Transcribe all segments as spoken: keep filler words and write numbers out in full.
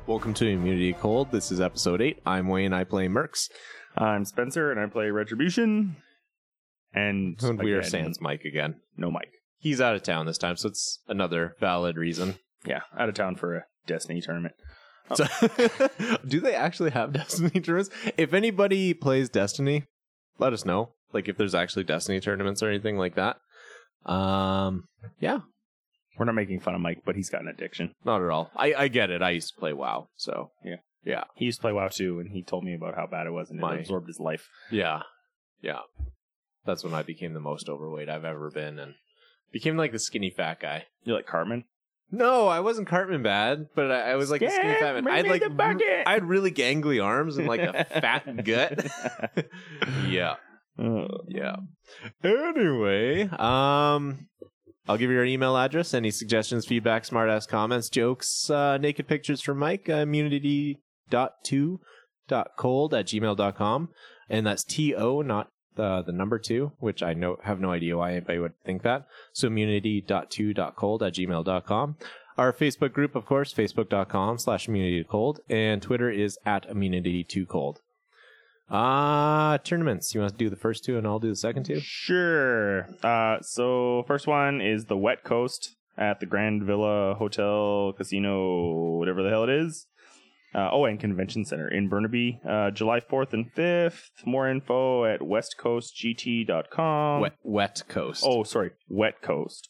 Welcome to Immunity Cold. This is episode eight. I'm Wayne. I play Mercs. I'm Spencer, and I play Retribution. And And we are again, sans Mike again. No Mike. He's out of town this time, so it's another valid reason. Yeah, out of town for a Destiny tournament. Oh. So, do they actually have Destiny tournaments? If anybody plays Destiny, let us know. Like if there's actually Destiny tournaments or anything like that. Um, yeah, We're not making fun of Mike, but he's got an addiction. not at all. I, I get it. I used to play WoW, so Yeah. yeah, He used to play WoW too, and he told me about how bad it was, and it My- absorbed his life. yeah, yeah. That's when I became the most overweight I've ever been, and became like the skinny fat guy. You're like Cartman? No, I wasn't Cartman bad, but I, I was like a skinny fat man. Bring I had me like the bucket! I had really gangly arms and like a fat gut. yeah, Oh. yeah. Anyway, um, I'll give you our email address. Any suggestions, feedback, smartass comments, jokes, uh, naked pictures from Mike. Uh, immunity dot two dot cold at gmail dot com, and that's T O, not the the number two, which I know have no idea why anybody would think that. So immunity dot two dot cold at gmail dot com. Our Facebook group, of course, facebook dot com slash immunity cold, and Twitter is at immunity two cold. Ah, uh, tournaments. You want to do the first two, and I'll do the second two. Sure. Uh, so first one is the Wet Coast at the Grand Villa Hotel Casino, whatever the hell it is. Uh, oh, and Convention Center in Burnaby, uh, July fourth and fifth. More info at west coast g t dot com. Wet, wet coast. Oh, sorry, Wet Coast.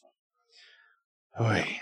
Oy.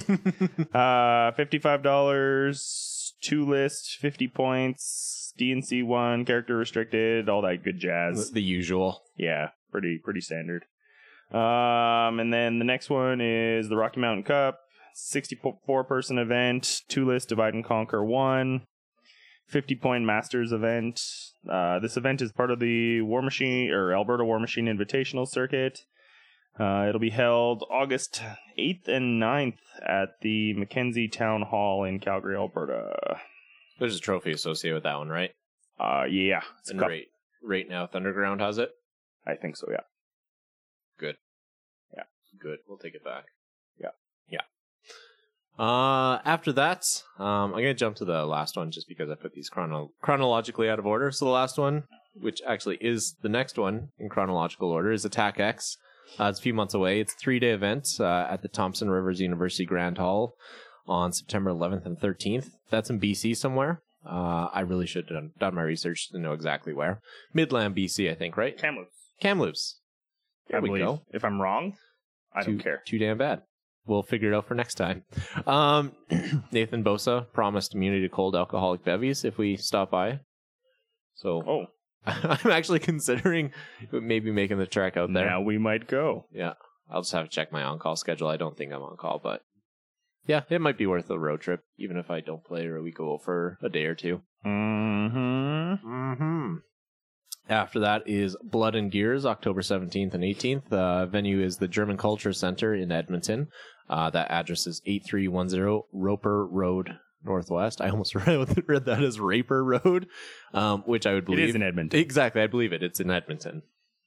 uh, fifty-five dollars, two list, fifty points, D and C one, character restricted, all that good jazz. The usual. Yeah, pretty pretty standard. Um, and then the next one is the Rocky Mountain Cup, sixty-four person event, two list divide and conquer one, fifty point masters event. Uh, this event is part of the War Machine or Alberta War Machine Invitational Circuit. Uh, it'll be held August eighth and ninth at the Mackenzie Town Hall in Calgary, Alberta. There's a trophy associated with that one, right? Uh, yeah. It's And cup. right, right now, Thunderground has it. I think so, yeah. Good. Yeah. Good. We'll take it back. Yeah. Yeah. Uh, after that, um, I'm gonna jump to the last one just because I put these chrono- chronologically out of order. So the last one, which actually is the next one in chronological order, is Attack X. Uh, it's a few months away. It's a three-day event uh, at the Thompson Rivers University Grand Hall on September eleventh and thirteenth. That's in B C somewhere. Uh, I really should have done, done my research to know exactly where. Midland, B C, I think, right? Kamloops. Kamloops. There I we believe. go. If I'm wrong, I too, don't care. Too damn bad. We'll figure it out for next time. Um, Nathan Bosa promised immunity to cold alcoholic bevies if we stop by. So Oh, I'm actually considering maybe making the trek out there. now we might go. Yeah, I'll just have to check my on-call schedule. I don't think I'm on call, but yeah, it might be worth a road trip, even if I don't play or we go for a day or two. Mm-hmm. Mm-hmm. After that is Blood and Gears, October seventeenth and eighteenth. The uh, venue is the German Culture Center in Edmonton. Uh, that address is eighty-three ten Roper Road Northwest. I almost read, read that as Raper Road, um, which I would believe. It is in Edmonton. Exactly, I believe it. It's in Edmonton.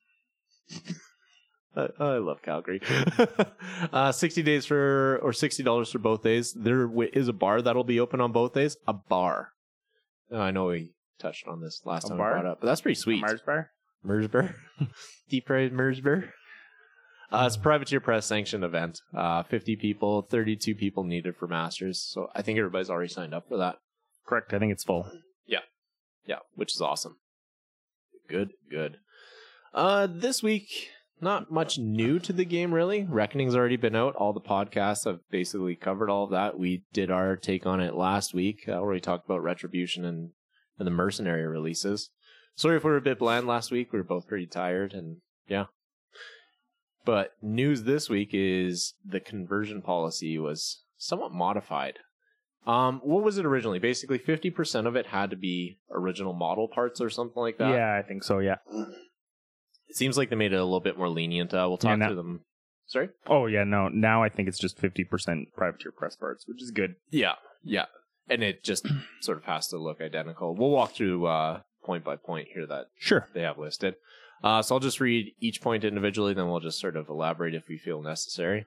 I, I love Calgary. uh, sixty days for, or sixty dollars for both days. There w- is a bar that'll be open on both days. A bar. Oh, I know we touched on this last A time bar? I brought it up, but that's pretty sweet. Mars Bar? Mersber. Deep fried Mersber. Uh, it's a privateer press sanctioned event. Uh, fifty people, thirty-two people needed for Masters. So I think everybody's already signed up for that. Correct. I think it's full. Yeah, which is awesome. Good, good. Uh, this week, not much new to the game, really. Reckoning's already been out. All the podcasts have basically covered all of that. We did our take on it last week, uh, where we talked about Retribution and, and the Mercenary releases. Sorry if we were a bit bland last week. We were both pretty tired, and yeah. But news this week is the conversion policy was somewhat modified. Um, what was it originally? Basically, fifty percent of it had to be original model parts or something like that. Yeah, I think so, yeah. It seems like they made it a little bit more lenient. Uh, we'll talk Yeah, now- to them. Sorry? Oh, yeah, no. Now I think it's just fifty percent privateer press parts, which is good. Yeah, yeah. And it just sort of has to look identical. We'll walk through uh, point by point here that Sure. they have listed. Uh, so I'll just read each point individually, then we'll just sort of elaborate if we feel necessary.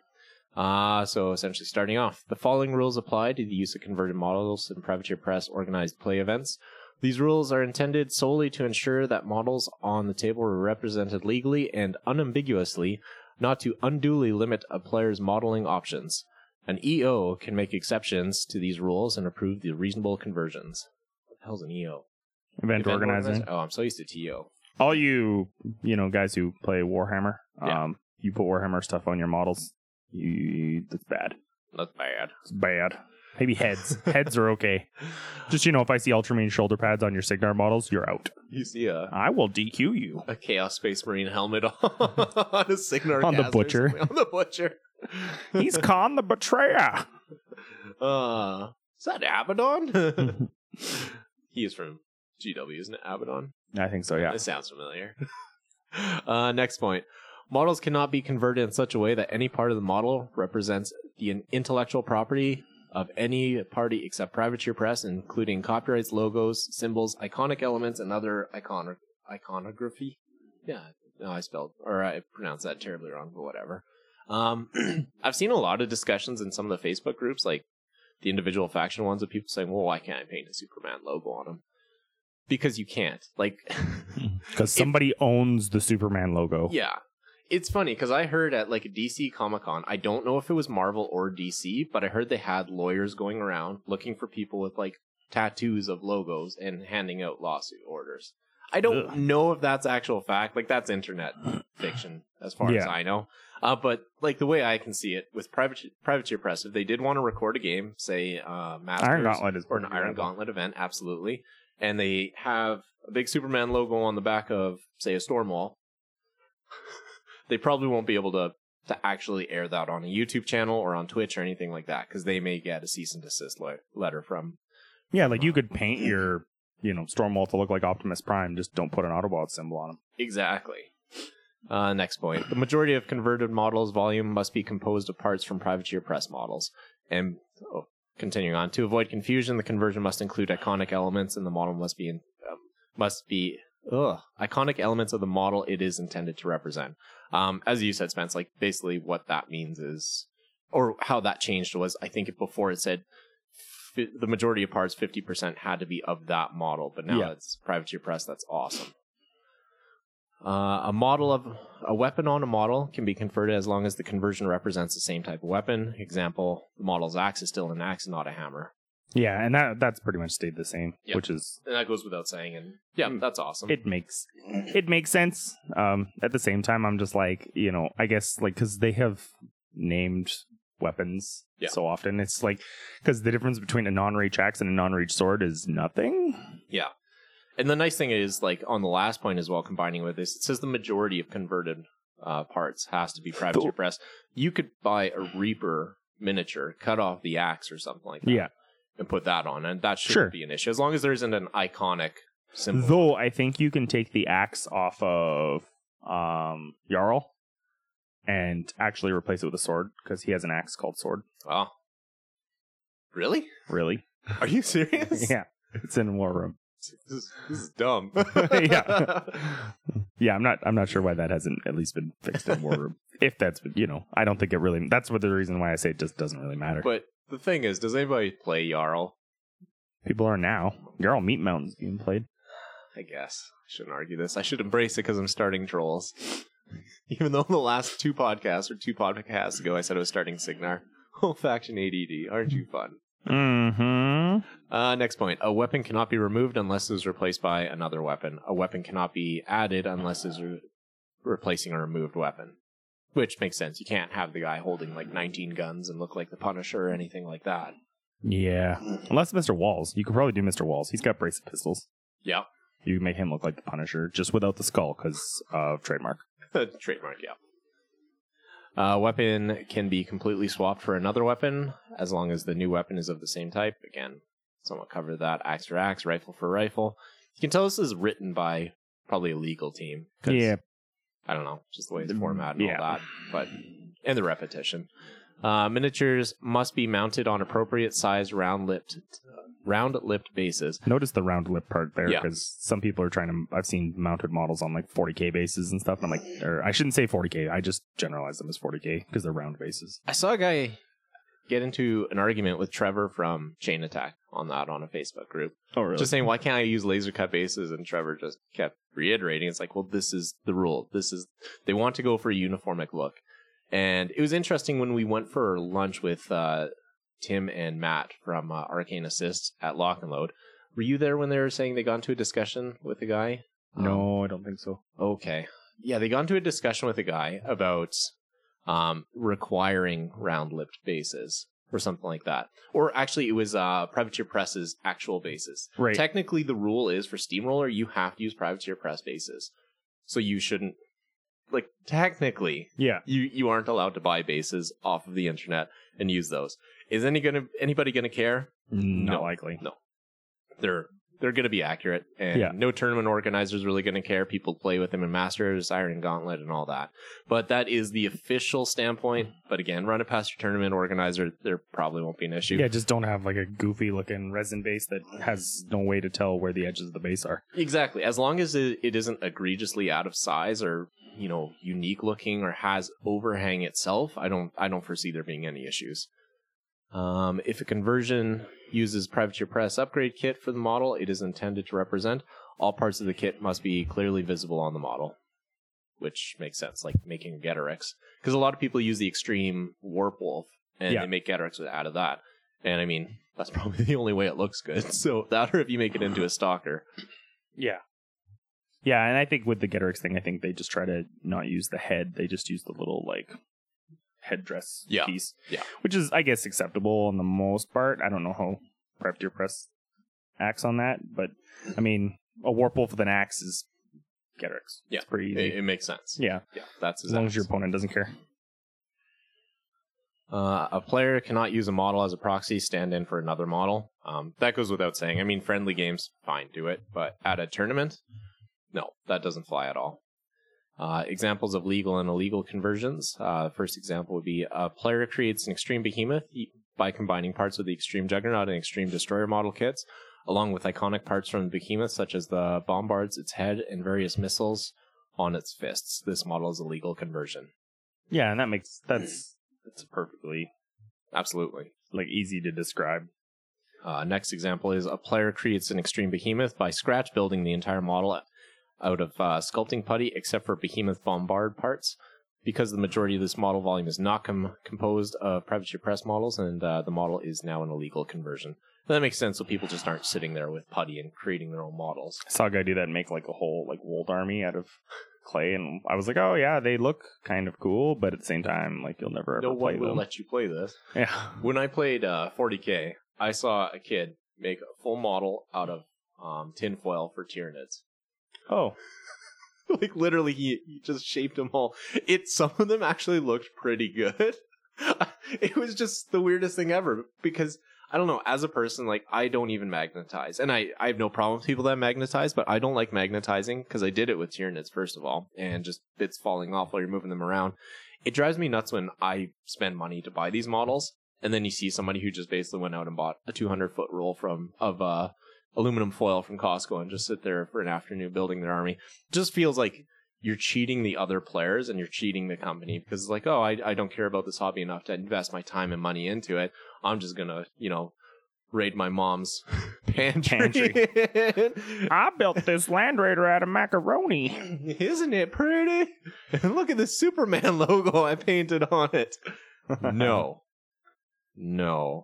Uh, so essentially starting off, the following rules apply to the use of converted models in Privateer Press organized play events. These rules are intended solely to ensure that models on the table are represented legally and unambiguously, not to unduly limit a player's modeling options. An E O can make exceptions to these rules and approve the reasonable conversions. What the hell's an E O? Event, Event organizer. organizer? Oh, I'm so used to T O. All you, you know, guys who play Warhammer, Yeah. um, you put Warhammer stuff on your models. You, that's bad. That's bad. It's bad. Maybe heads. Heads are okay. Just, you know, if I see Ultramarine shoulder pads on your Signar models, you're out. You see a I will D Q you. a Chaos Space Marine helmet on a Signar On the Gaz or Butcher. something. On the Butcher. He's Khan the Betrayer. Uh, is that Abaddon? He is from G W, isn't it? Abaddon? I think so, yeah. It sounds familiar. uh, next point. Models cannot be converted in such a way that any part of the model represents the intellectual property of any party except Privateer Press, including copyrights, logos, symbols, iconic elements, and other icono- iconography. Yeah, no, I spelled, or I pronounced that terribly wrong, but whatever. Um, I've seen a lot of discussions in some of the Facebook groups, like the individual faction ones, of people saying, well, why can't I paint a Superman logo on them? Because you can't. Like, Because somebody owns the Superman logo. yeah. It's funny because I heard at like a D C Comic Con, I don't know if it was Marvel or D C, but I heard they had lawyers going around looking for people with like tattoos of logos and handing out lawsuit orders. I don't Ugh. know if that's actual fact. Like, that's internet fiction as far Yeah. as I know. Uh, but like the way I can see it with Private Privateer Press, if they did want to record a game, say uh, Masters Iron Gauntlet is or an Iron Gauntlet event, absolutely, and they have a big Superman logo on the back of, say, a Stormwall, they probably won't be able to to actually air that on a YouTube channel or on Twitch or anything like that, because they may get a cease and desist le- letter from. Yeah, like you could paint your, you know, Stormwall to look like Optimus Prime. Just don't put an Autobot symbol on him. Exactly. Uh, next point. The majority of converted models' volume must be composed of parts from Privateer Press models. And oh, continuing on, to avoid confusion, the conversion must include iconic elements, and the model must be in, um, must be ugh, iconic elements of the model it is intended to represent. Um, as you said, Spence, like basically what that means is, or how that changed was, I think before it said fi- the majority of parts, fifty percent had to be of that model, but now Yeah. it's Privateer Press. That's awesome. Uh, a model of a weapon on a model can be converted as long as the conversion represents the same type of weapon. Example: the model's axe is still an axe, not a hammer. Yeah, and that that's pretty much stayed the same, Yep. which is And that goes without saying. And yeah, Mm. that's awesome. it makes it makes sense. Um, at the same time, I'm just like, you know, I guess like because they have named weapons Yeah. so often, it's like because the difference between a non-reach axe and a non-reach sword is nothing. Yeah. And the nice thing is, like, on the last point as well, combining with this, it says the majority of converted uh, parts has to be Privateer Press. You could buy a Reaper miniature, cut off the axe or something like that, Yeah. and put that on, and that shouldn't Sure. be an issue, as long as there isn't an iconic symbol. Though I think you can take the axe off of um, Jarl and actually replace it with a sword because he has an axe called Sword. Oh. Really? Really? Are you serious? Yeah, it's in War Room. This is, this is dumb. Yeah. Yeah, I'm not. I'm not sure why that hasn't at least been fixed in War Room. If that's, you know, I don't think it really. That's what the reason why I say it just doesn't really matter. But the thing is, does anybody play Jarl? People are now. Jarl Meat Mountain's being played. I guess. I shouldn't argue this. I should embrace it because I'm starting Trolls. Even though the last two podcasts, or two podcasts ago, I said I was starting Signar. Oh, Faction A D D. Aren't you fun? Mm-hmm. Uh, next point. A weapon cannot be removed unless it is replaced by another weapon. A weapon cannot be added unless it is re- replacing a removed weapon. Which makes sense. You can't have the guy holding like nineteen guns and look like the Punisher or anything like that. Yeah. Unless Mister Walls. You could probably do Mister Walls. He's got brace of pistols. Yep. You can make him look like the Punisher, just without the skull because of trademark. Trademark, yeah. A weapon can be completely swapped for another weapon as long as the new weapon is of the same type. Again, someone covered that. Axe for axe, rifle for rifle. You can tell this is written by probably a legal team. 'Cause, Yeah. I don't know, just the way it's formatted and Yeah. all that. But, and the repetition. Uh, miniatures must be mounted on appropriate sized round lipped round-lipped bases. Notice the round lip part there, Yeah. because some people are trying to. I've seen mounted models on like forty K bases and stuff. And I'm like, or I shouldn't say forty K. I just generalize them as forty K because they're round bases. I saw a guy get into an argument with Trevor from Chain Attack on that on a Facebook group. Oh, really? Just saying, why can't I use laser cut bases? And Trevor just kept reiterating, it's like, well, this is the rule. This is, they want to go for a uniformic look. And it was interesting when we went for lunch with uh, Tim and Matt from uh, Arcane Assist at Lock and Load. Were you there when they were saying they got into a discussion with a guy? No, Um, I don't think so. okay. Yeah, they got into a discussion with a guy about um, requiring round-lipped bases or something like that. Or actually, it was uh, Privateer Press's actual bases. Right. Technically, the rule is for Steamroller, you have to use Privateer Press bases. So you shouldn't, like, technically, Yeah. you, you aren't allowed to buy bases off of the internet and use those. Is any gonna anybody going to care? Not No. likely. No. They're they're going to be accurate, and Yeah. no tournament organizer is really going to care. People play with them in Masters, Iron Gauntlet, and all that. But that is the official standpoint. But again, run it past your tournament organizer. There probably won't be an issue. Yeah, just don't have like a goofy looking resin base that has no way to tell where the edges of the base are. Exactly. As long as it, it isn't egregiously out of size or, you know, unique looking or has overhang itself, I don't I don't foresee there being any issues. Um, if a conversion uses Privateer Press upgrade kit for the model it is intended to represent, all parts of the kit must be clearly visible on the model, which makes sense, like making a Getorix. Because a lot of people use the Extreme Warp Wolf, and Yeah. they make Getorix out of that. And I mean, that's probably the only way it looks good. So that, or if you make it into a Stalker. Yeah. Yeah, and I think with the Getorix thing, I think they just try to not use the head. They just use the little, like, headdress Yeah. piece. Yeah. Which is, I guess, acceptable on the most part. I don't know how Privateer Press acts on that, but, I mean, a Warp Wolf with an axe is Getorix. Yeah. It's pretty easy. It, it makes sense. yeah. Yeah, that's As long as your opponent doesn't care. Uh, a player cannot use a model as a proxy stand-in for another model. Um, that goes without saying. I mean, friendly games, fine, do it. But at a tournament, no, that doesn't fly at all. Uh, examples of legal and illegal conversions. Uh, first example would be a player creates an Extreme Behemoth by combining parts of the Extreme Juggernaut and Extreme Destroyer model kits, along with iconic parts from the Behemoth, such as the bombards, its head, and various missiles on its fists. This model is a legal conversion. Yeah, and that makes, that's, that's perfectly, Absolutely. like, easy to describe. Uh, next example is a player creates an Extreme Behemoth by scratch building the entire model out of uh, sculpting putty, except for Behemoth Bombard parts. Because the majority of this model volume is not com- composed of Privateer Press models, and uh, the model is now an illegal conversion. And that makes sense, so people just aren't sitting there with putty and creating their own models. I saw a guy do that and make, like, a whole, like, Wold Army out of clay, and I was like, oh, yeah, they look kind of cool, but at the same time, like, you'll never ever No play one will them. let you play this. Yeah. When I played uh, forty K, I saw a kid make a full model out of um, tinfoil for Tyranids. Oh. Like, literally, he, he just shaped them all. It Some of them actually looked pretty good. It was just the weirdest thing ever, because, I don't know, as a person, like, I don't even magnetize. And I, I have no problem with people that magnetize, but I don't like magnetizing, because I did it with Tyranids, first of all, and just bits falling off while you're moving them around. It drives me nuts when I spend money to buy these models, and then you see somebody who just basically went out and bought a two hundred foot roll from of uh aluminum foil from Costco and just sit there for an afternoon building their army. It just feels like you're cheating the other players and you're cheating the company, because it's like, oh, I, I don't care about this hobby enough to invest my time and money into it. I'm just going to, you know, raid my mom's pantry. Pantry. I built this Land Raider out of macaroni. Isn't it pretty? And look at the Superman logo I painted on it. No. No.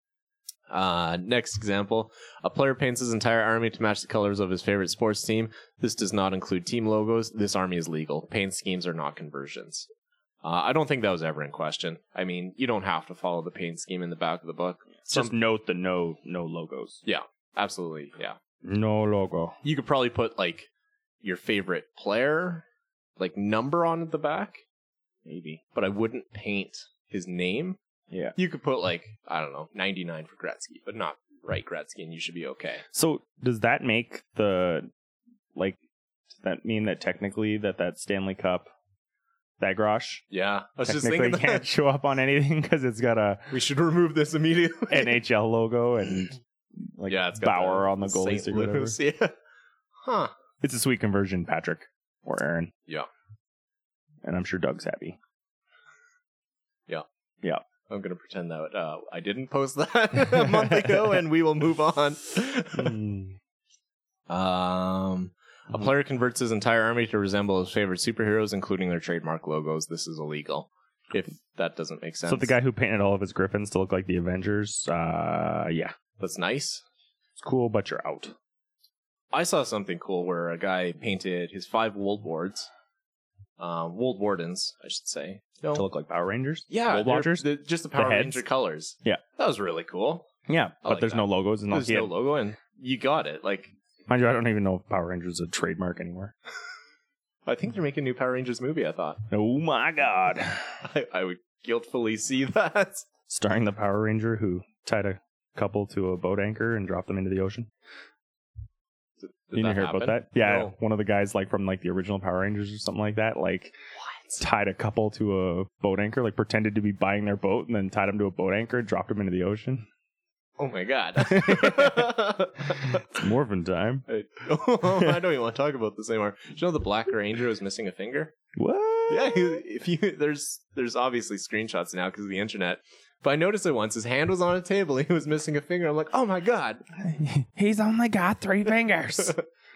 Uh, next example, a player paints his entire army to match the colors of his favorite sports team. This does not include team logos. This army is legal. Paint schemes are not conversions. Uh, I don't think that was ever in question. I mean, you don't have to follow the paint scheme in the back of the book. Just note the no no logos. Yeah, absolutely. Yeah. No logo. You could probably put, like, your favorite player, like, number on the back. Maybe. But I wouldn't paint his name. Yeah. You could put, like, I don't know, ninety-nine for Gretzky, but not right Gretzky, and you should be okay. So does that make the, like, does that mean that technically that that Stanley Cup Bagrosh Yeah. I was just technically thinking can't that. show up on anything because it's got a We should remove this immediately. N H L logo and like yeah, it's got Bauer the on the goalie Saint stick or whatever. Louis, Yeah. Huh. It's a sweet conversion, Patrick or Aaron. Yeah. And I'm sure Doug's happy. Yeah. Yeah. I'm going to pretend that uh, I didn't post that a month ago, and we will move on. um, a player converts his entire army to resemble his favorite superheroes, including their trademark logos. This is illegal. If that doesn't make sense. So the guy who painted all of his Griffins to look like the Avengers, uh, yeah. That's nice. It's cool, but you're out. I saw something cool where a guy painted his five Wold Wards, um, Wold Wardens, I should say. No. To look like Power Rangers? Yeah. Wold they're- Watchers? they're just the Power heads? Ranger colors. Yeah. That was really cool. Yeah, but like there's that. no logos. And There's no, no logo, and you got it. Like, Mind you, I don't even know if Power Rangers is a trademark anymore. I think they're making a new Power Rangers movie, I thought. Oh my god. I, I would guiltfully see that. Starring the Power Ranger who tied a couple to a boat anchor and dropped them into the ocean. Did you didn't that hear happen? about that? Yeah, No. one of the guys like from like the original Power Rangers or something like that, like What? tied a couple to a boat anchor, like pretended to be buying their boat and then tied them to a boat anchor and dropped them into the ocean. Oh my god. It's Morphin time. I, oh, I don't even want to talk about this anymore. Did you know the Black Ranger was missing a finger? What? Yeah, he, if you there's there's obviously screenshots now because of the internet. But I noticed it once. His hand was on a table. He was missing a finger. I'm like, oh my god. He's only got three fingers.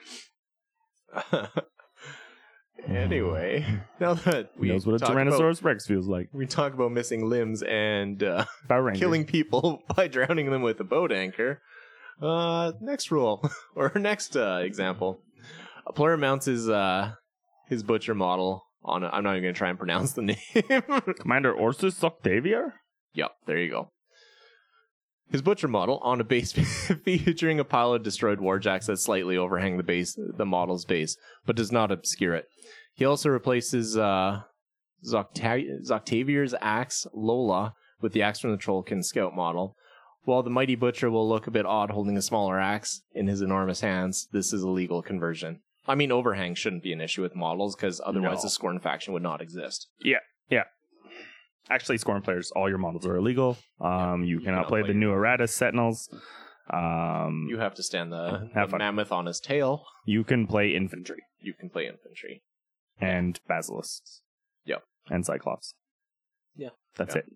Anyway, now that we He knows what a talk Tyrannosaurus about, Rex feels like. we talk about missing limbs and uh, Power Rangers. killing people by drowning them with a boat anchor. Uh, next rule or next uh, example: a player mounts his uh, his butcher model on. A, I'm not even going to try and pronounce the name. Commander Ursus Octavia? Yep, there you go. His butcher model on a base featuring a pile of destroyed warjacks that slightly overhang the base, the model's base, but does not obscure it. He also replaces uh, Zocta- Zoctavier's axe Lola with the axe from the Trollkin Scout model. While the mighty butcher will look a bit odd holding a smaller axe in his enormous hands, this is a legal conversion. I mean, overhang shouldn't be an issue with models because otherwise No. the Scorn faction would not exist. Yeah, yeah. Actually, Scorn players, all your models are illegal. Um, you, you cannot cannot play play the your- new Erratus Sentinels. Um, You have to stand the, Have the fun. mammoth on his tail. you can play infantry You can play infantry. and basilisks. Yep. And cyclops. Yeah. That's Yeah. it.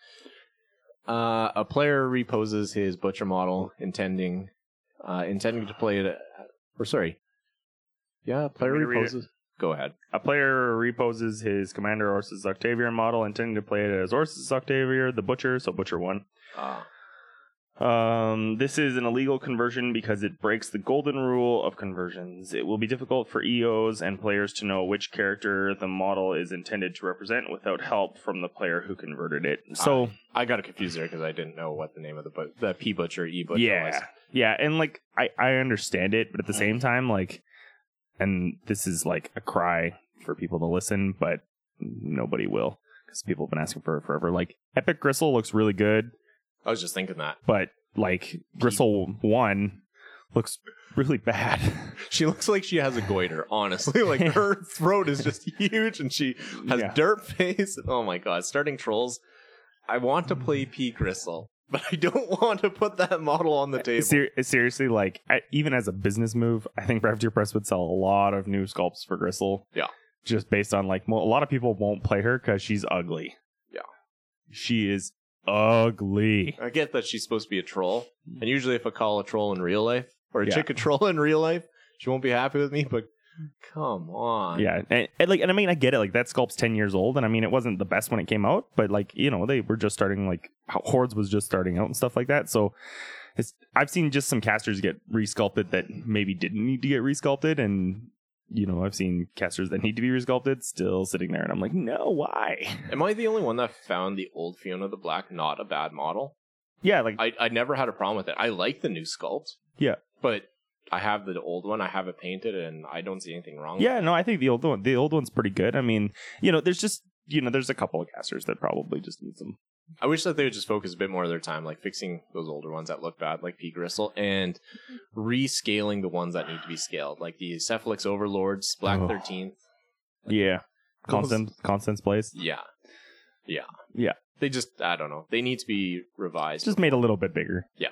Uh, a player reposes his butcher model, intending uh, intending to play it. Or sorry, yeah, a player Want me to read it? reposes. Go ahead. A player reposes his Commander Ursus Octavia model, intending to play it as Ursus Octavia, the Butcher, so Butcher one. Uh, Um, this is an illegal conversion because it breaks the golden rule of conversions. It will be difficult for E Os and players to know which character the model is intended to represent without help from the player who converted it. So, I got confused there because I didn't know what the name of the but the P butcher E butcher yeah, was. yeah, and like I I understand it, but at the same time, like, and this is like a cry for people to listen, but nobody will because people have been asking for it forever. Like, Epic Gristle looks really good. I was just thinking that But like Gristle one looks really bad. she looks like she has a goiter. Honestly, like her throat is just huge, and she has Yeah. dirt face. Oh my god! Starting trolls. I want to play P Gristle, but I don't want to put that model on the table. Ser- seriously, like I, even as a business move, I think Privateer Press would sell a lot of new sculpts for Gristle. Yeah. Just based on like mo- a lot of people won't play her because she's ugly. Yeah. She is ugly. I get that she's supposed to be a troll, and usually if I call a troll in real life or a Yeah. chick a troll in real life, she won't be happy with me. But come on, Yeah, and, and like, and I mean, I get it. Like that sculpt's ten years old, and I mean, it wasn't the best when it came out, but like, you know, they were just starting. Like Hordes was just starting out and stuff like that. So it's I've seen just some casters get resculpted that maybe didn't need to get resculpted, and you know, I've seen casters that need to be resculpted still sitting there, and I'm like, no, why? Am I the only one that found the old Fiona the Black not a bad model? Yeah, like I I never had a problem with it. I like the new sculpt. Yeah. but I have the old one. I have it painted, and I don't see anything wrong. yeah, with it. no, I think the old one, the old one's pretty good. I mean, you know, there's just you know, there's a couple of casters that probably just need some. I wish that they would just focus a bit more of their time, like fixing those older ones that look bad, like P Gristle, and rescaling the ones that need to be scaled, like the Cephalix Overlords, Black Oh. thirteenth. Yeah, Constant, Constance Place. Yeah, yeah, Yeah. They just, I don't know. They need to be revised. Just made a little bit bigger. Yeah.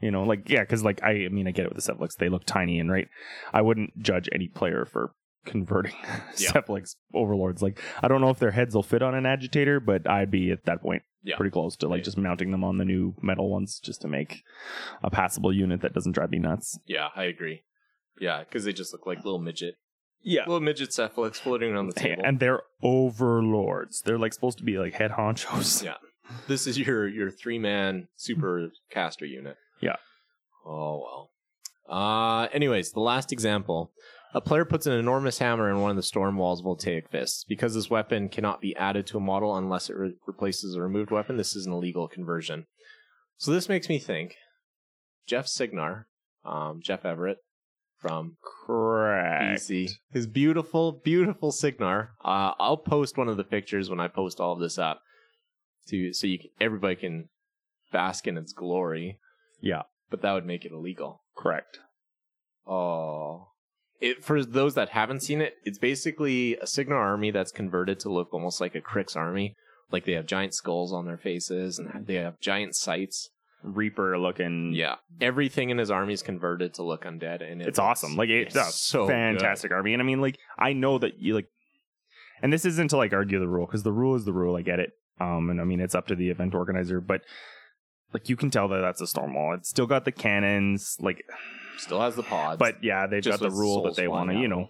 You know, like, yeah, because, like, I, I mean, I get it with the Cephalix. They look tiny, and, right, I wouldn't judge any player for converting Yeah. Cephalix Overlords. Like, I don't know if their heads will fit on an agitator, but I'd be at that point Yeah. pretty close to, like, Yeah. just mounting them on the new metal ones just to make a passable unit that doesn't drive me nuts. Yeah, I agree. Yeah, because they just look like little midget, Yeah. little midget Cephalix floating around the table. And they're Overlords. They're, like, supposed to be, like, head honchos. Yeah. This is your your three man super caster unit. Yeah. Oh well. Uh anyways, the last example. A player puts an enormous hammer in one of the Stormwall's voltaic fists. Because this weapon cannot be added to a model unless it re- replaces a removed weapon, this is an illegal conversion. So this makes me think Jeff Signar, um, Jeff Everett from Correct. B C. His beautiful, beautiful Signar. Uh, I'll post one of the pictures when I post all of this up, to so you can, everybody can bask in its glory. Yeah. But that would make it illegal. Correct. Oh, it for those that haven't seen it, it's basically a Signar army that's converted to look almost like a Krix army. Like they have giant skulls on their faces and they have giant sights. Reaper looking. Yeah, everything in his army is converted to look undead, and it It's awesome. Like, it's a so fantastic army. And I mean, like, I know that you, like, and this isn't to, like, argue the rule, because the rule is the rule. I get it. Um, and I mean, it's up to the event organizer, but, like, you can tell that that's a Stormwall. It's still got the cannons, like, good. Still has the pods, but yeah, they've Just got the with rule souls that they flying want to, out. you know.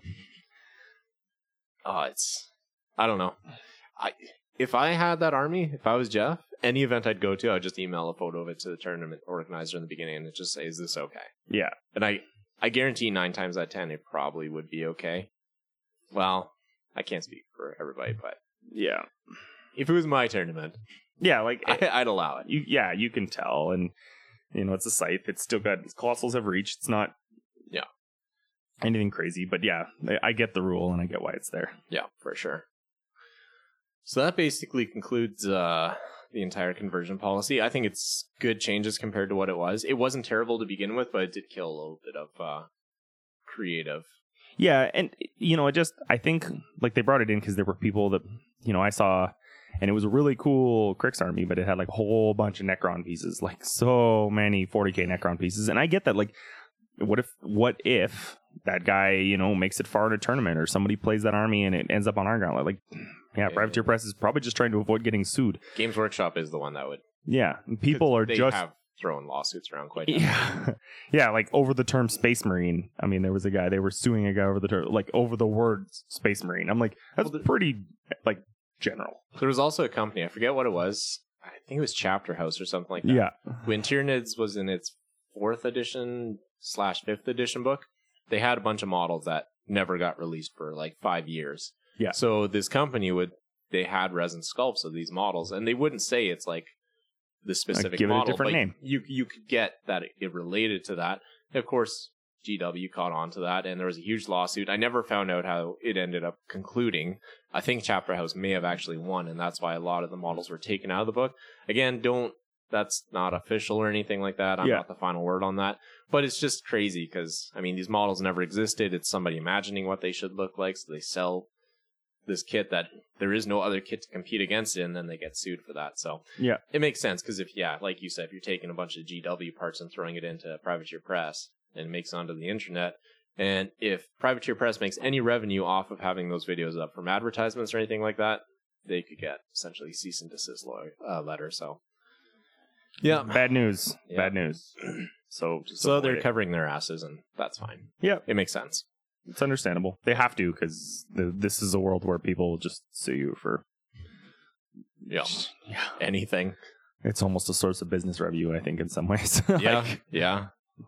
Oh, it's I don't know. I if I had that army, if I was Jeff, any event I'd go to, I would just email a photo of it to the tournament organizer in the beginning and just say, "Is this okay?" Yeah. And I, I guarantee nine times out of ten, it probably would be okay. Well, I can't speak for everybody, but Yeah. if it was my tournament, Yeah, like, I, I'd allow it. you, yeah, you can tell. And, you know, it's a scythe. It's still got Colossals have reach. It's not Yeah. anything crazy, but yeah, I, I get the rule and I get why it's there. Yeah, for sure. So that basically concludes uh, the entire conversion policy. I think it's good changes compared to what it was. It wasn't terrible to begin with, but it did kill a little bit of uh, creative. Yeah, and you know, I just I think like they brought it in because there were people that you know I saw, and it was a really cool Krix army, but it had like a whole bunch of Necron pieces, like so many forty K Necron pieces, and I get that. Like, what if what if that guy you know makes it far in a tournament, or somebody plays that army and it ends up on our ground? Like, yeah, Privateer Press is probably just trying to avoid getting sued. Games Workshop is the one that would. Yeah, and people are they just have thrown lawsuits around quite. heavily. yeah, yeah, like over the term Space Marine. I mean, there was a guy they were suing a guy over the term, like over the word Space Marine. I'm like, that's Well, the- pretty like general. There was also a company, I forget what it was. I think it was Chapter House or something like that. Yeah, When Tyranids was in its fourth edition slash fifth edition book, they had a bunch of models that never got released for like five years. Yeah. So this company would, they had resin sculpts of these models, and they wouldn't say it's like the specific give it a model. different but name. You you could get that it, it related to that. And of course, G W caught on to that, and there was a huge lawsuit. I never found out how it ended up concluding. I think Chapter House may have actually won, and that's why a lot of the models were taken out of the book. Again, don't. That's not official or anything like that. I'm Yeah. not the final word on that. But it's just crazy because, I mean, these models never existed. It's somebody imagining what they should look like, so they sell this kit that there is no other kit to compete against it, and then they get sued for that. So yeah, it makes sense because if, yeah, like you said, if you're taking a bunch of G W parts and throwing it into Privateer Press and it makes it onto the internet, and if Privateer Press makes any revenue off of having those videos up from advertisements or anything like that, they could get essentially cease and desist lawyer, uh, letter. So yeah, bad news, Yeah. bad news. So, just so avoid they're it. covering their asses, and that's fine. Yeah, It makes sense. it's understandable. They have to because this is a world where people will just sue you for Yeah, yeah. anything. It's almost a source of business revenue, I think, in some ways. Yeah, Like, yeah.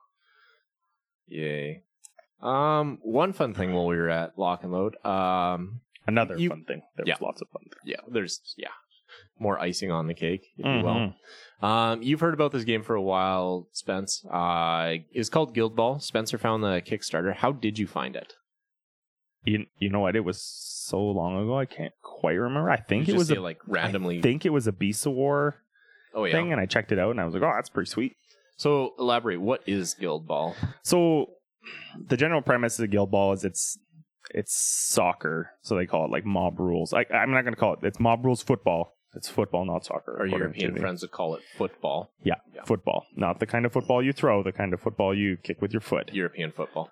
Yay. Um, one fun thing while we were at Lock and Load, um, another You- fun thing. There yeah. was lots of fun things. yeah, there's yeah, more icing on the cake, if you will. Mhm. Um, you've heard about this game for a while, Spence. Uh, it was called Guild Ball. Spencer found the Kickstarter. How did you find it? You, you know what? It was so long ago, I can't quite remember. I think Did it you was see a, it, like randomly. I think it was a Beast of War oh yeah. thing, and I checked it out, and I was like, oh, that's pretty sweet. So elaborate. What is Guild Ball? So the general premise of Guild Ball is it's it's soccer, so they call it like mob rules. I, I'm not going to call it. It's mob rules football. It's football, not soccer. Our according European to the- friends would call it football. Yeah, Yeah. football. Not the kind of football you throw, the kind of football you kick with your foot. European football.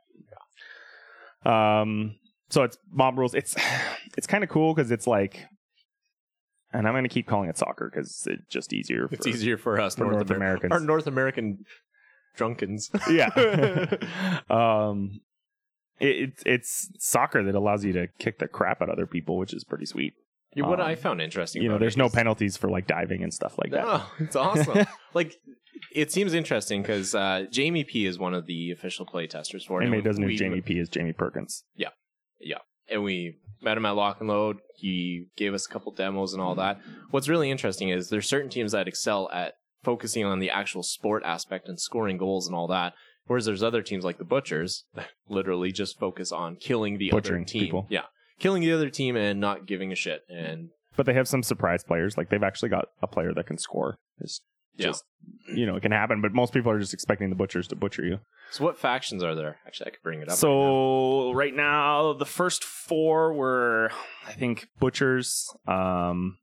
Um, so it's mob rules. It's it's kind of cool because it's like, and I'm going to keep calling it soccer because it's just easier. For, It's easier for us for North, North Amer- Americans. Our North American drunkens. Yeah. um, it, it's it's soccer that allows you to kick the crap out of other people, which is pretty sweet. Yeah, what Um, I found interesting, You know, about there's it no is- penalties for like diving and stuff like that. No, it's awesome. Like, it seems interesting because uh, Jamie P is one of the official play testers for it. Anybody and doesn't know we- Jamie P is Jamie Perkins. And we met him at Lock and Load. He gave us a couple demos and all that. What's really interesting is there's certain teams that excel at focusing on the actual sport aspect and scoring goals and all that. Whereas there's other teams like the Butchers that literally just focus on killing the Butchering other team. people. Yeah. Killing the other team and not giving a shit. And But they have some surprise players. Like they've actually got a player that can score. It's Yeah. just, you know, it can happen. But most people are just expecting the Butchers to butcher you. so what factions are there? Actually, I could bring it up. right now. So right now, the first four were, I think, Butchers, um,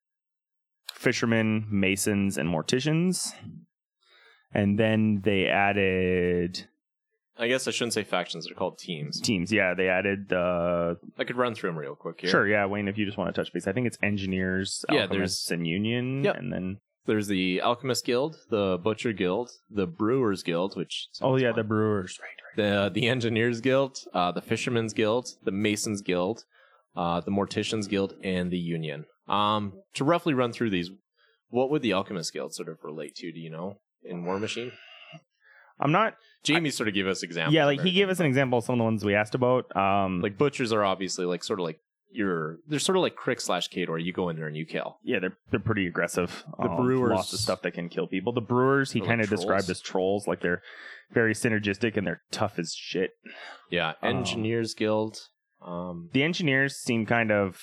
Fishermen, Masons, and Morticians. And then they added I guess I shouldn't say factions. They're called teams. teams. Yeah, they added uh, I could run through them real quick here. Sure, yeah, Wayne, if you just want to touch base. I think it's Engineers, Yeah, Alchemists, and Union. Yep. And then, There's the Alchemist Guild, the Butcher Guild, the Brewers Guild, which oh, sounds yeah, fun. the Brewers. Right, right. the the Engineers Guild, uh, the Fishermen's Guild, the Masons Guild, uh, the Morticians Guild, and the Union. Um, to roughly run through these, what would the Alchemist Guild sort of relate to? Do you know in War Machine? I'm not, Jamie sort of gave us examples. yeah, of like he gave us an example of some of the ones we asked about. Um, like butchers are obviously like sort of like you're they're sort of like Crick slash Kador. You go in there and you kill. yeah, they're they're pretty aggressive. The Um, Brewers- lots of stuff that can kill people. The Brewers, he They're like kind of trolls. described as trolls. Like they're very synergistic and they're tough as shit. Yeah, Um, Engineers Guild. Um, The Engineers seem kind of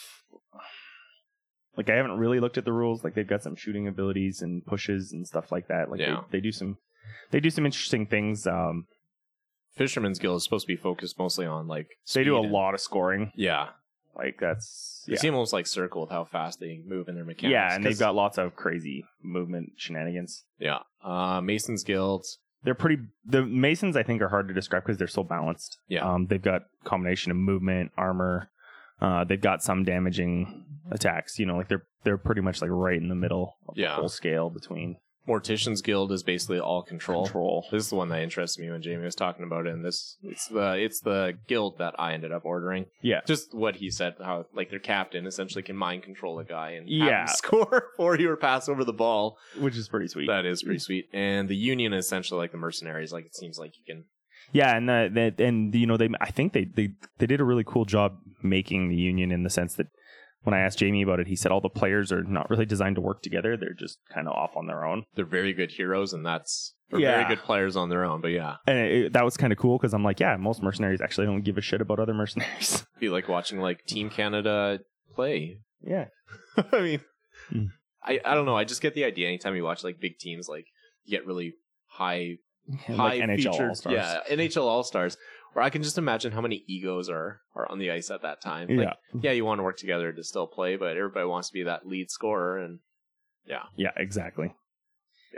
like I haven't really looked at the rules. Like they've got some shooting abilities and pushes and stuff like that. Like Yeah. they, they do some they do some interesting things. Um, Fisherman's Guild is supposed to be focused mostly on like they do a speed and- lot of scoring. Yeah, Like that's they yeah. seem almost like Circle with how fast they move in their mechanics. Yeah, and they've 'cause- got lots of crazy movement shenanigans. yeah. Uh, Mason's Guild. They're pretty. The Masons, I think, are hard to describe because they're so balanced. Yeah. Um, they've got combination of movement, armor. Uh, they've got some damaging attacks. You know, like they're they're pretty much like right in the middle of Yeah. the whole scale between Mortician's Guild is basically all control. control. This is the one that interested me when Jamie was talking about it. And this, it's the it's the guild that I ended up ordering. Yeah. Just what he said, how like their captain essentially can mind control a guy and have Yeah. him score for you or pass over the ball. Which is pretty sweet. That is pretty sweet. And the Union is essentially like the mercenaries. Like it seems like you can. Yeah, and the, the and you know they I think they, they they did a really cool job making the Union in the sense that when I asked Jamie about it, he said all the players are not really designed to work together. They're just kind of off on their own. They're very good heroes, and that's or Yeah. very good players on their own. But yeah, And it, it- that was kind of cool because I'm like, yeah, most mercenaries actually don't give a shit about other mercenaries. be like watching like Team Canada play. yeah. I mean, Mm. I, I don't know. I just get the idea anytime you watch like big teams, like you get really high, high Like N H L featured, All-Stars. yeah, N H L All Stars. Where I can just imagine how many egos are are on the ice at that time. Like, Yeah. yeah, you want to work together to still play, but everybody wants to be that lead scorer, and Yeah, exactly. Yeah.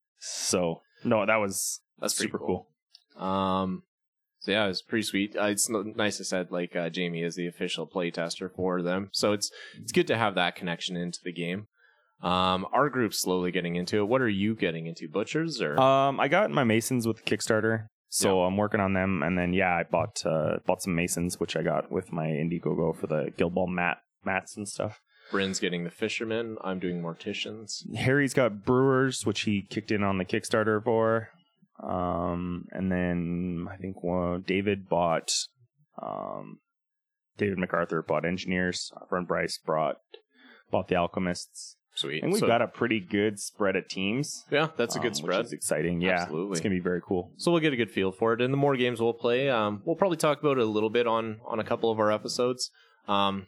So, no, that was that's pretty super cool. cool. Um, so yeah, it was pretty sweet. Uh, it's n- nice I said like uh, Jamie is the official play tester for them, so it's it's good to have that connection into the game. Um, our group's slowly getting into it. What are you getting into, Butchers or? Um, I got my Masons with Kickstarter, so I'm working on them. And then, yeah, I bought uh, bought some Masons, which I got with my Indiegogo for the Guild Ball mat mats and stuff. Bryn's getting the Fishermen. I'm doing Morticians. Harry's got Brewers, which he kicked in on the Kickstarter for. Um, and then I think well, David bought, um, David MacArthur bought Engineers. Our friend Bryce brought bought the Alchemists. Sweet. And we've So- got a pretty good spread of teams. yeah, that's a good um, spread. Which is exciting. Yeah, Absolutely. it's gonna be very cool. So we'll get a good feel for it, and the more games we'll play, um, we'll probably talk about it a little bit on on a couple of our episodes. Um,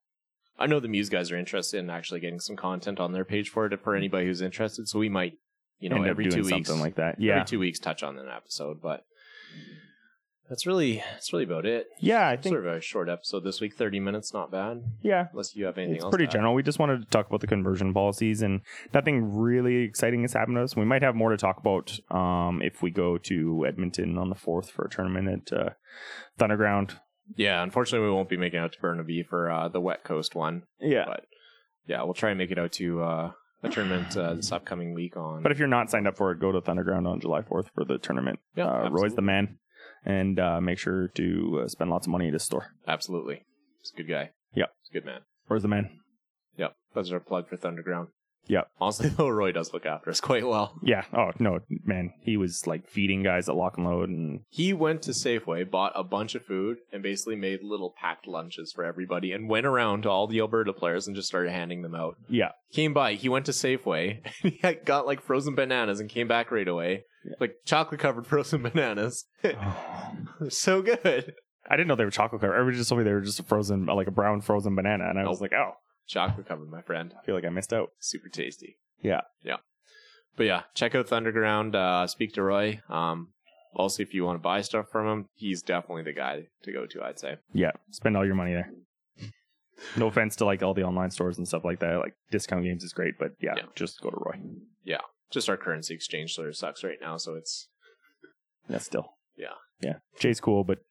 I know the Muse guys are interested in actually getting some content on their page for it for anybody who's interested. So we might, you know, End up every doing two weeks, something like that. Yeah, every two weeks touch on an episode. But that's really that's really about it. Yeah, I think Sort of a short episode this week, thirty minutes, not bad. yeah, Unless you have anything it's else. pretty to add. general. We just wanted to talk about the conversion policies, and nothing really exciting has happened to us. We might have more to talk about um, if we go to Edmonton on the fourth for a tournament at uh, Thunderground. Yeah, unfortunately, we won't be making it out to Burnaby for uh, the Wet Coast one. Yeah, But yeah, we'll try and make it out to uh, a tournament uh, this upcoming week on. but if you're not signed up for it, go to Thunderground on July fourth for the tournament. Yeah, uh, absolutely. Roy's the man, and uh, make sure to uh, spend lots of money at his store. Absolutely. He's a good guy. Yep. He's a good man. Roy's the man. Yep. That's our plug for Thunderground. Yep. Honestly, though, Roy does look after us quite well. Yeah. Oh no, man, he was like feeding guys at Lock and Load, and He went to Safeway, bought a bunch of food, and basically made little packed lunches for everybody and went around to all the Alberta players and just started handing them out. yeah, Came by, he went to Safeway, and he had got like frozen bananas and came back right away. Yeah. Like chocolate covered frozen bananas. So good. I didn't know they were chocolate covered. Everybody just told me they were just a frozen, like a brown frozen banana, and I was Nope. like, oh, Chocolate covered, my friend. I feel like I missed out. Super tasty. Yeah. Yeah. But yeah, check out Thunderground. Uh, speak to Roy. Um, also, if you want to buy stuff from him, he's definitely the guy to go to, I'd say. Yeah, spend all your money there. No offense to like all the online stores and stuff like that. Like Discount Games is great, but yeah, Yeah. just go to Roy. Yeah. Just our currency exchange sort of sucks right now, so it's... That's still. Yeah. Yeah. Jay's cool, but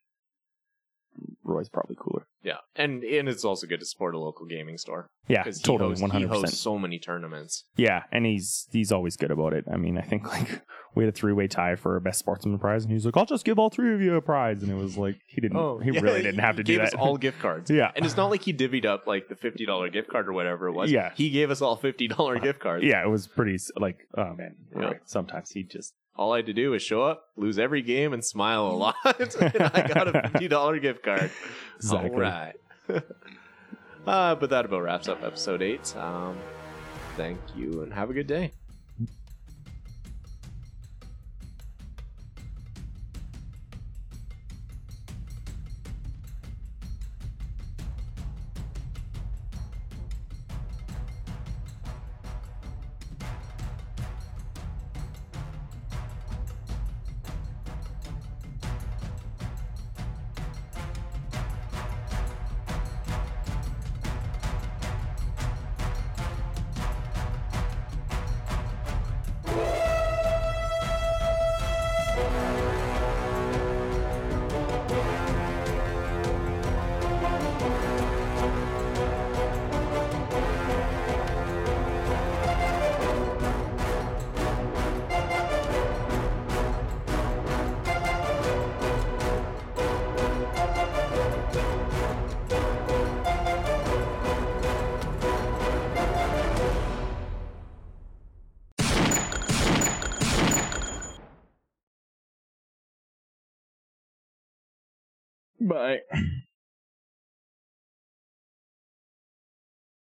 Roy's probably cooler. Yeah. And and it's also good to support a local gaming store. Yeah, Because he, totally, hosts- one he hundred percent. hosts so many tournaments. Yeah, and he's he's always good about it. I mean, I think like we had a three way tie for best sportsman prize, and he was like, "I'll just give all three of you a prize," and it was like he didn't. Oh, he yeah, really didn't have to he do gave that. us all gift cards. Yeah. And it's not like he divvied up like the fifty dollars gift card or whatever it was. Yeah. He gave us all fifty dollars gift cards. Yeah, it was pretty s- like, oh man, Yeah. Roy, sometimes he just All I had to do was show up, lose every game, and smile a lot. And I got a fifty dollars gift card. Exactly. All right. uh, but that about wraps up episode eight. Um, thank you and have a good day. Bye.